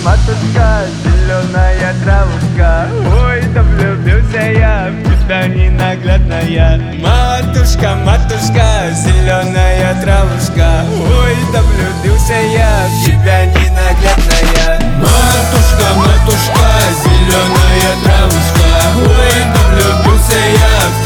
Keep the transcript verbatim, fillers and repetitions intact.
матушка, зеленая травушка. Ой, да влюбился я в тебя, ненаглядная. Матушка, матушка, зеленая травушка. Ой, да влюбился я в тебя, ненаглядная. Матушка, матушка, зеленая травушка. Ой, да влюбился я в